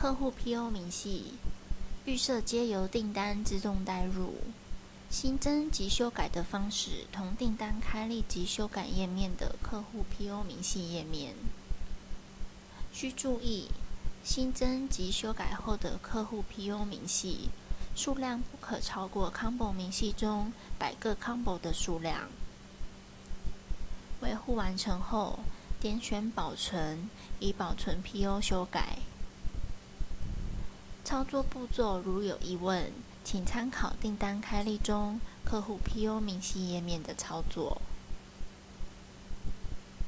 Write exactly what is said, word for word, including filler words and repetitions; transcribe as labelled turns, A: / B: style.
A: 客户 P O 明细预设皆由订单自动带入，新增及修改的方式同订单开立及修改页面的客户 P O 明细页面。需注意，新增及修改后的客户 P O 明细数量不可超过 Combo 明细中百个 Combo 的数量。维护完成后，点选保存，以保存 P O 修改。操作步骤如有疑问，请参考订单开立中客户 P O 明细页面的操作。